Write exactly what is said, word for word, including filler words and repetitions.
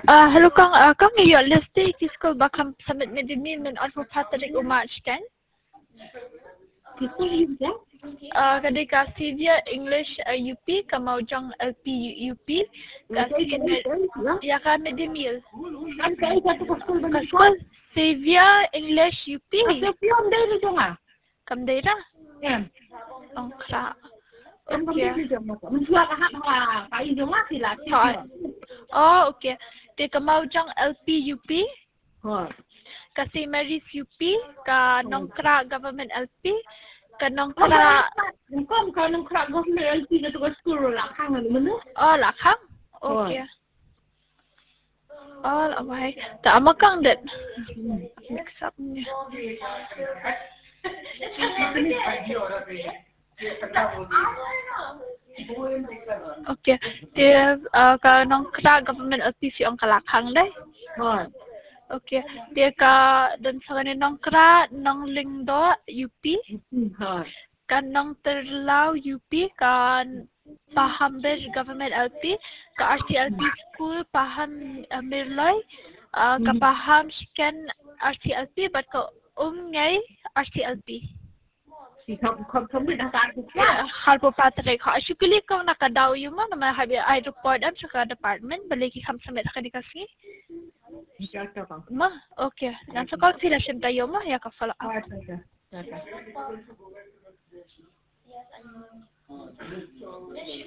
Uh, hello Kang, uh, Kang iyo liste kisko bakam samit medimi men alpo Patrick umach kan? Kisko yun Uh, kadai kasi dia English uh, U P kamau jang L P U P kasi kan ya kan medimil. Kan kaya satu kaskul ba Kaskol Sevilla English U P. Kasi piyon dahil ito nga. Kam daira? Yan. Ang kra. Ang Okay. pamilya dyan mo. Mensuat ahak mga kain dyan nga sila. Oh, okay. Dia kamau jang L P U P. Oh. Kasi Maris U P ka nongkra government L P ka nongkra Kung ka nongkra government L P na to kaskul lakang ano mo no? oh lakang. Okay. Oh, okay. Ta amakang det. Mix up niya. Okay. Dia uh, ka nongkra government L P si ang kalakang dai. Oh. Okay. Dia ka dan sa kaninong kra nong lingdo U P. Oh. Kan nong terlaw U P kan paham ber government L P ka R T L P school paham uh, mirloy uh, ka paham scan R T L P but ka umngay R T L P. Si không không không biết đăng ký Halpo Patrick ha syukuli kau nakadaw yung mo na habi I report am sa department baliki kam sa meta kadikasi. Ma, okay. Nasa call sila siya tayo mo ya ka follow up. Okay.